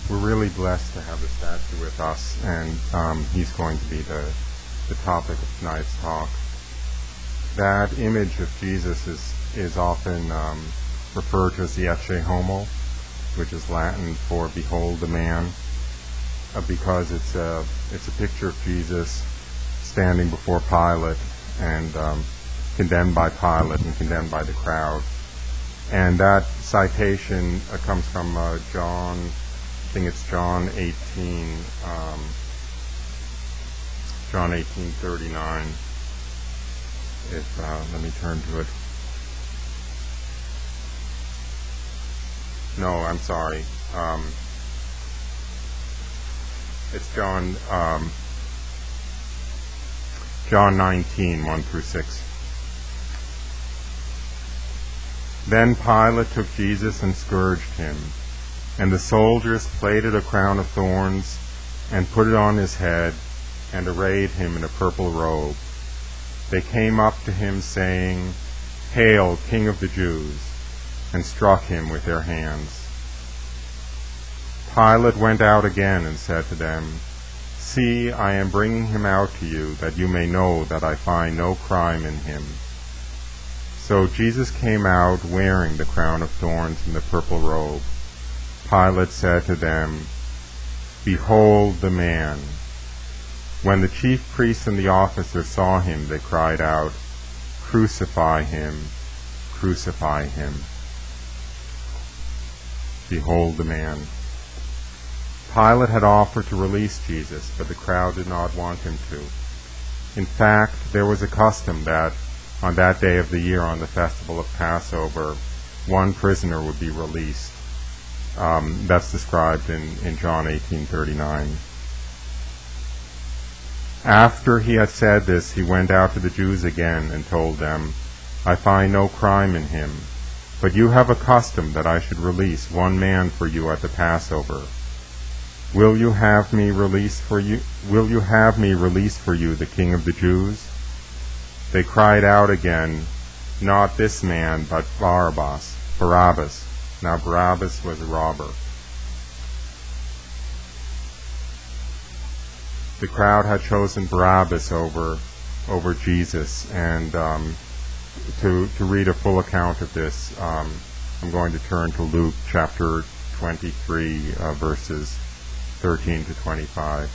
We're really blessed to have the statue with us, and he's going to be the topic of tonight's talk. That image of Jesus is often referred to as the Ecce Homo, which is Latin for "Behold the Man," because it's a picture of Jesus standing before Pilate and condemned by Pilate and condemned by the crowd. And that citation comes from John. I think it's John 18. John 18:39. Let me turn to it. No, I'm sorry. It's John 19, 1-6. Then Pilate took Jesus and scourged him, and the soldiers plaited a crown of thorns and put it on his head and arrayed him in a purple robe. They came up to him, saying, "Hail, King of the Jews," and struck him with their hands. Pilate went out again and said to them, "See, I am bringing him out to you, that you may know that I find no crime in him." So Jesus came out wearing the crown of thorns and the purple robe. Pilate said to them, "Behold the man." When the chief priests and the officers saw him, they cried out, "Crucify him! Crucify him!" Behold the man. Pilate had offered to release Jesus, but the crowd did not want him to. In fact, there was a custom that on that day of the year, on the festival of Passover, one prisoner would be released. That's described in John 18:39. After he had said this, he went out to the Jews again and told them, "I find no crime in him, but you have a custom that I should release one man for you at the Passover. Will you have me release for you the King of the Jews?" They cried out again, "Not this man, but Barabbas." Now Barabbas was a robber. The crowd had chosen Barabbas over Jesus, and to read a full account of this, I'm going to turn to Luke chapter 23, verses 13 to 25.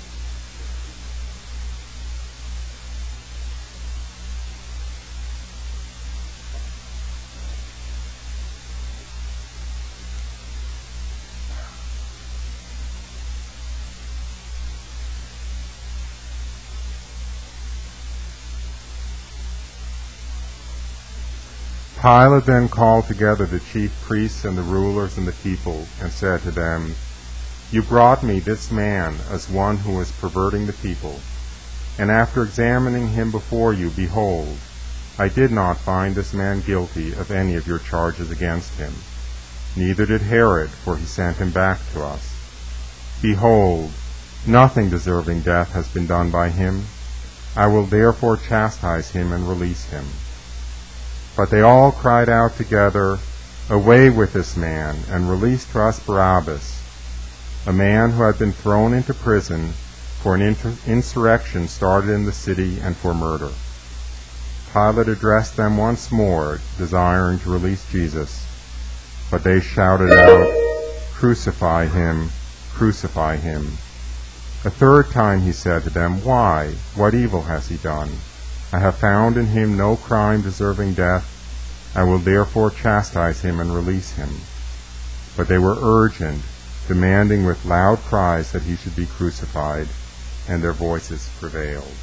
Pilate then called together the chief priests and the rulers and the people, and said to them, "You brought me this man as one who is perverting the people, and after examining him before you, behold, I did not find this man guilty of any of your charges against him. Neither did Herod, for he sent him back to us. Behold, nothing deserving death has been done by him. I will therefore chastise him and release him." But they all cried out together, "Away with this man, and release to us Barabbas," a man who had been thrown into prison for an insurrection started in the city and for murder. Pilate addressed them once more, desiring to release Jesus, but they shouted out, "Crucify him! Crucify him!" A third time he said to them, "Why? What evil has he done? I have found in him no crime deserving death. I will therefore chastise him and release him." But they were urgent, demanding with loud cries that he should be crucified, and their voices prevailed.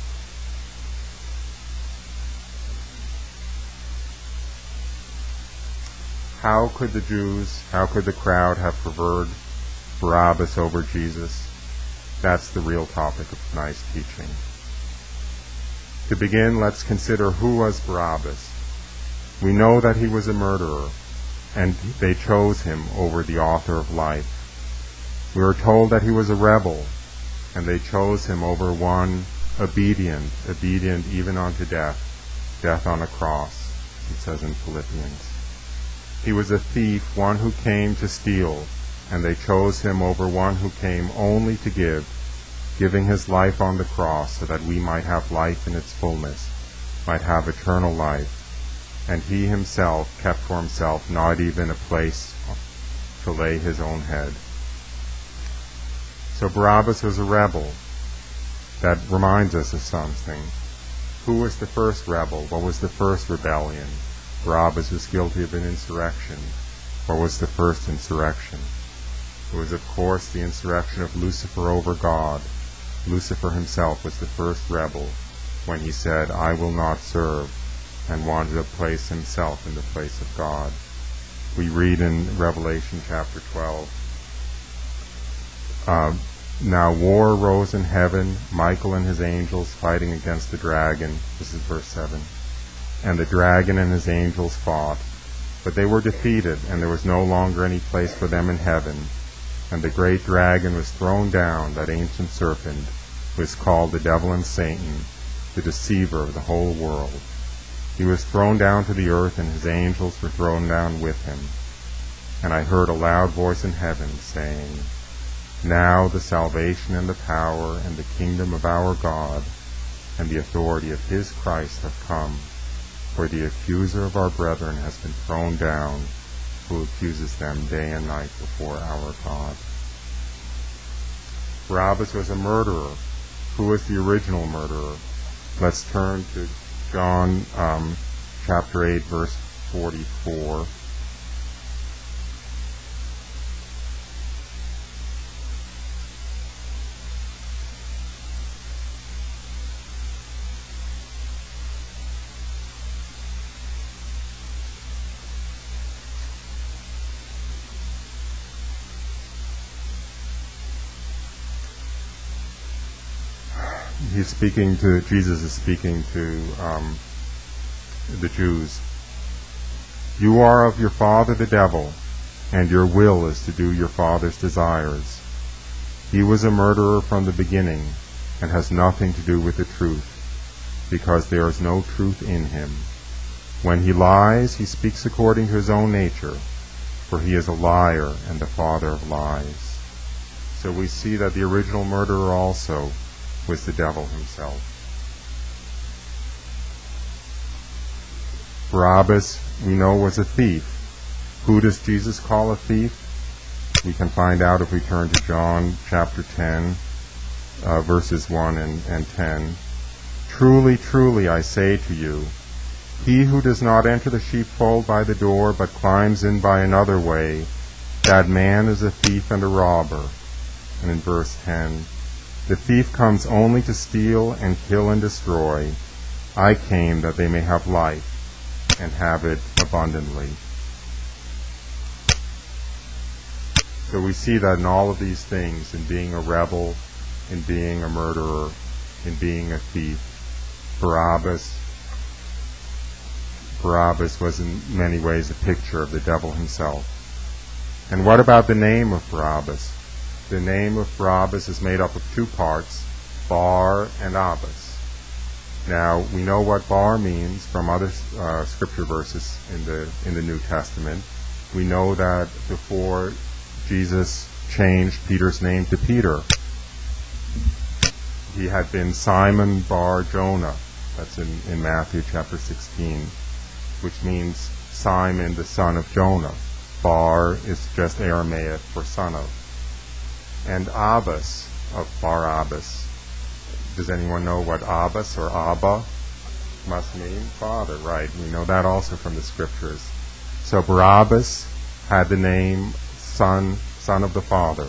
How could the crowd have preferred Barabbas over Jesus? That's the real topic of tonight's teaching. To begin, let's consider who was Barabbas. We know that he was a murderer, and they chose him over the author of life. We are told that he was a rebel, and they chose him over one obedient even unto death on a cross, it says in Philippians. He was a thief, one who came to steal, and they chose him over one who came only to give, giving his life on the cross so that we might have life in its fullness, might have eternal life. And he himself kept for himself not even a place to lay his own head. So Barabbas was a rebel. That reminds us of something. Who was the first rebel? What was the first rebellion? Barabbas was guilty of an insurrection. What was the first insurrection? It was, of course, the insurrection of Lucifer over God. Lucifer himself was the first rebel when he said, "I will not serve," and wanted to place himself in the place of God. We read in Revelation chapter 12, now war arose in heaven, Michael and his angels fighting against the dragon. This is verse 7. And the dragon and his angels fought, but they were defeated, and there was no longer any place for them in heaven. And the great dragon was thrown down, that ancient serpent, who is called the devil and Satan, the deceiver of the whole world. He was thrown down to the earth, and his angels were thrown down with him. And I heard a loud voice in heaven saying, Now the salvation and the power and the kingdom of our God and the authority of his Christ have come, for the accuser of our brethren has been thrown down, who accuses them day and night before our God. Barabbas was a murderer. Who was the original murderer? Let's turn to John chapter 8, verse 44. Jesus is speaking to the Jews. You are of your father the devil, and your will is to do your father's desires. He was a murderer from the beginning, and has nothing to do with the truth, because there is no truth in him. When he lies, he speaks according to his own nature, for he is a liar and the father of lies. So we see that the original murderer also was the devil himself. Barabbas, we know, was a thief. Who does Jesus call a thief? We can find out if we turn to John chapter 10, verses 1 and 10. Truly, truly, I say to you, he who does not enter the sheepfold by the door, but climbs in by another way, that man is a thief and a robber. And in verse 10, the thief comes only to steal and kill and destroy. I came that they may have life and have it abundantly. So we see that in all of these things, in being a rebel, in being a murderer, in being a thief, Barabbas was in many ways a picture of the devil himself. And what about the name of Barabbas? The name of Barabbas is made up of two parts, Bar and Abbas. Now, we know what Bar means from other scripture verses in the New Testament. We know that before Jesus changed Peter's name to Peter, he had been Simon Bar Jonah. That's in Matthew chapter 16, which means Simon, the son of Jonah. Bar is just Aramaic for son of. And Abbas, of Barabbas. Does anyone know what Abbas or Abba must mean? Father, right. We know that also from the scriptures. So Barabbas had the name son of the Father.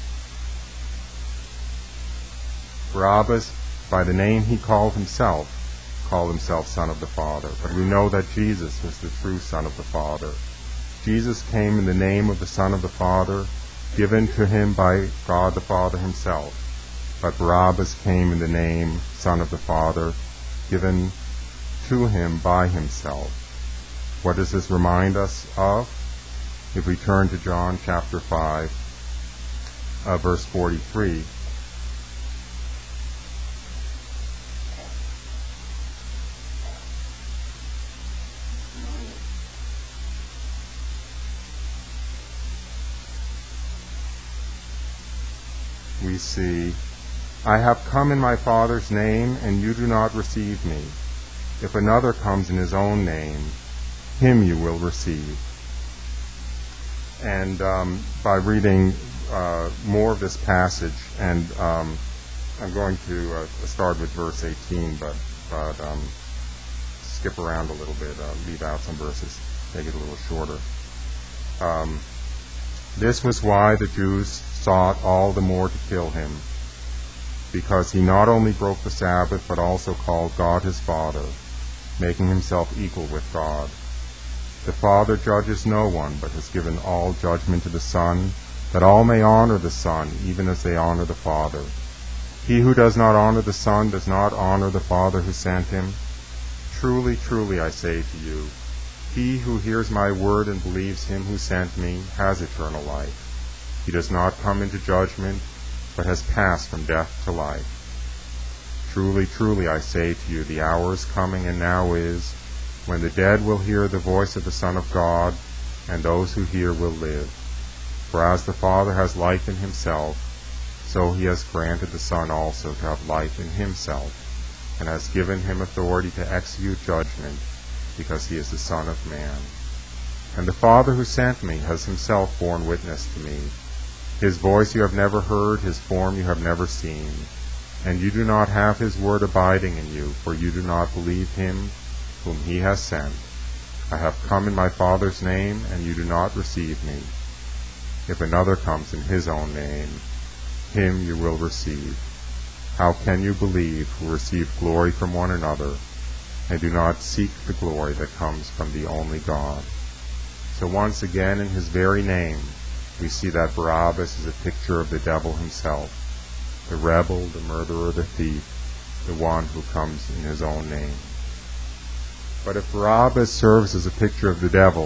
Barabbas, by the name he called himself son of the Father. But we know that Jesus was the true son of the Father. Jesus came in the name of the Son of the Father, given to him by God the Father himself. But Barabbas came in the name Son of the Father, given to him by himself. What does this remind us of? If we turn to John chapter 5, verse 43, we see, I have come in my Father's name, and you do not receive me. If another comes in his own name, him you will receive. And by reading more of this passage, and I'm going to start with verse 18, but skip around a little bit, leave out some verses, make it a little shorter. This was why the Jews sought all the more to kill him, because he not only broke the Sabbath, but also called God his Father, making himself equal with God. The Father judges no one, but has given all judgment to the Son, that all may honor the Son, even as they honor the Father. He who does not honor the Son does not honor the Father who sent him. Truly, truly, I say to you, he who hears my word and believes him who sent me has eternal life. He does not come into judgment, but has passed from death to life. Truly, truly, I say to you, the hour is coming, and now is, when the dead will hear the voice of the Son of God, and those who hear will live. For as the Father has life in himself, so he has granted the Son also to have life in himself, and has given him authority to execute judgment, because he is the Son of Man. And the Father who sent me has himself borne witness to me. His voice you have never heard, his form you have never seen. And you do not have his word abiding in you, for you do not believe him whom he has sent. I have come in my Father's name, and you do not receive me. If another comes in his own name, him you will receive. How can you believe who receive glory from one another, and do not seek the glory that comes from the only God? So once again, in his very name, we see that Barabbas is a picture of the devil himself, the rebel, the murderer, the thief, the one who comes in his own name. But if Barabbas serves as a picture of the devil,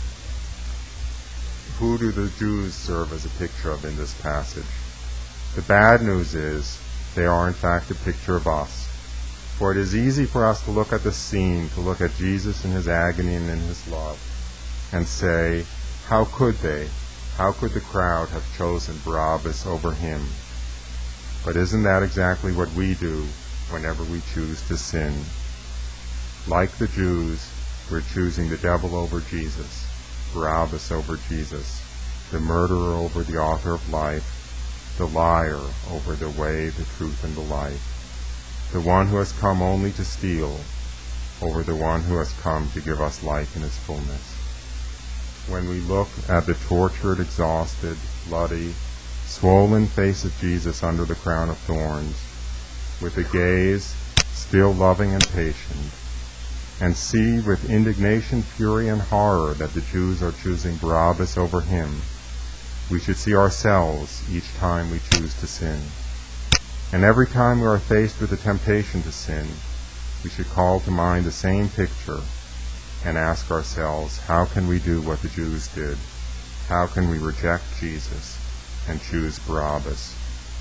who do the Jews serve as a picture of in this passage? The bad news is they are in fact a picture of us. For it is easy for us to look at the scene, to look at Jesus in his agony and in his love, and say, how could they? How could the crowd have chosen Barabbas over him? But isn't that exactly what we do whenever we choose to sin? Like the Jews, we're choosing the devil over Jesus, Barabbas over Jesus, the murderer over the author of life, the liar over the way, the truth, and the life, the one who has come only to steal over the one who has come to give us life in his fullness. When we look at the tortured, exhausted, bloody, swollen face of Jesus under the crown of thorns, with a gaze still loving and patient, and see with indignation, fury, and horror that the Jews are choosing Barabbas over him, we should see ourselves each time we choose to sin. And every time we are faced with the temptation to sin, we should call to mind the same picture and ask ourselves, how can we do what the Jews did? How can we reject Jesus and choose Barabbas?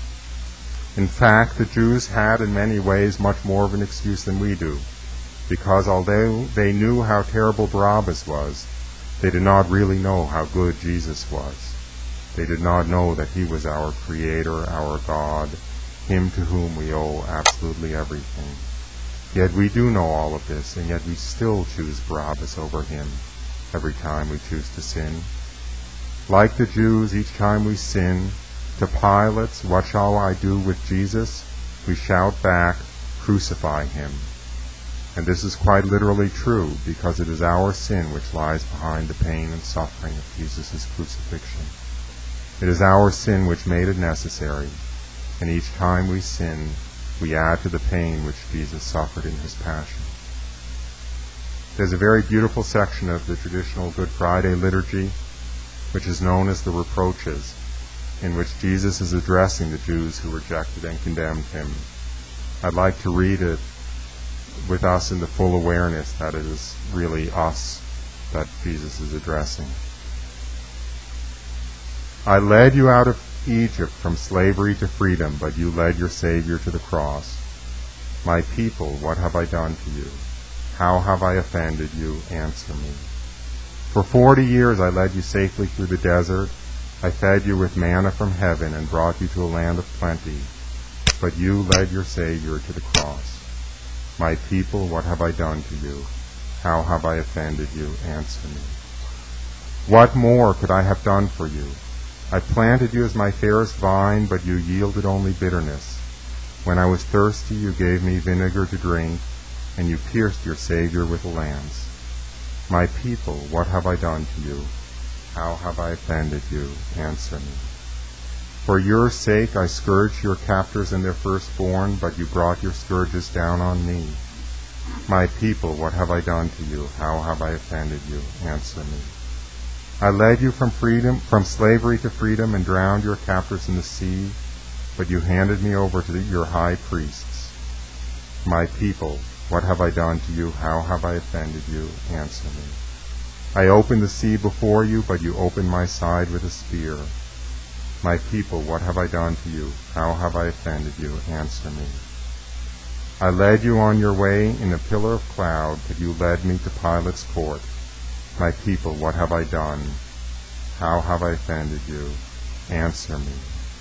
In fact, the Jews had in many ways much more of an excuse than we do, because although they knew how terrible Barabbas was, they did not really know how good Jesus was. They did not know that he was our Creator, our God, him to whom we owe absolutely everything. Yet we do know all of this, and yet we still choose Barabbas over him every time we choose to sin. Like the Jews, each time we sin, to Pilate, what shall I do with Jesus? We shout back, crucify him. And this is quite literally true, because it is our sin which lies behind the pain and suffering of Jesus' crucifixion. It is our sin which made it necessary, and each time we sin, we add to the pain which Jesus suffered in his passion. There's a very beautiful section of the traditional Good Friday liturgy, which is known as the Reproaches, in which Jesus is addressing the Jews who rejected and condemned him. I'd like to read it with us in the full awareness that it is really us that Jesus is addressing. I led you out of Egypt from slavery to freedom, but you led your Savior to the cross. My people, what have I done to you? How have I offended you? Answer me. For 40 years I led you safely through the desert, I fed you with manna from heaven and brought you to a land of plenty, but you led your Savior to the cross. My people, what have I done to you? How have I offended you? Answer me. What more could I have done for you? I planted you as my fairest vine, but you yielded only bitterness. When I was thirsty, you gave me vinegar to drink, and you pierced your Savior with a lance. My people, what have I done to you? How have I offended you? Answer me. For your sake I scourged your captors and their firstborn, but you brought your scourges down on me. My people, what have I done to you? How have I offended you? Answer me. I led you from slavery to freedom, and drowned your captors in the sea, but you handed me over to your high priests. My people, what have I done to you? How have I offended you? Answer me. I opened the sea before you, but you opened my side with a spear. My people, what have I done to you? How have I offended you? Answer me. I led you on your way in a pillar of cloud, but you led me to Pilate's court. My people, what have I done? How have I offended you? Answer me.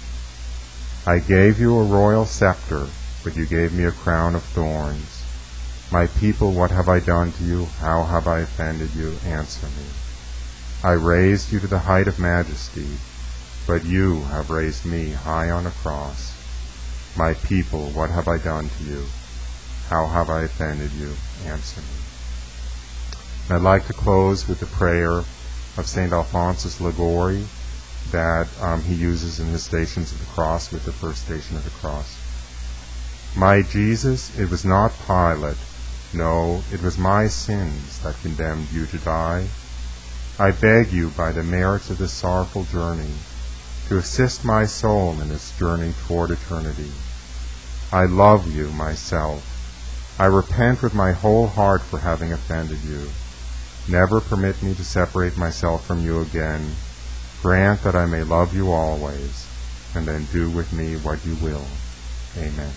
I gave you a royal scepter, but you gave me a crown of thorns. My people, what have I done to you? How have I offended you? Answer me. I raised you to the height of majesty, but you have raised me high on a cross. My people, what have I done to you? How have I offended you? Answer me. And I'd like to close with the prayer of St. Alphonsus Liguori that he uses in his Stations of the Cross, with the first Station of the Cross. My Jesus, it was not Pilate, no, it was my sins that condemned you to die. I beg you, by the merits of this sorrowful journey, to assist my soul in its journey toward eternity. I love you, myself. I repent with my whole heart for having offended you. Never permit me to separate myself from you again. Grant that I may love you always, and then do with me what you will. Amen.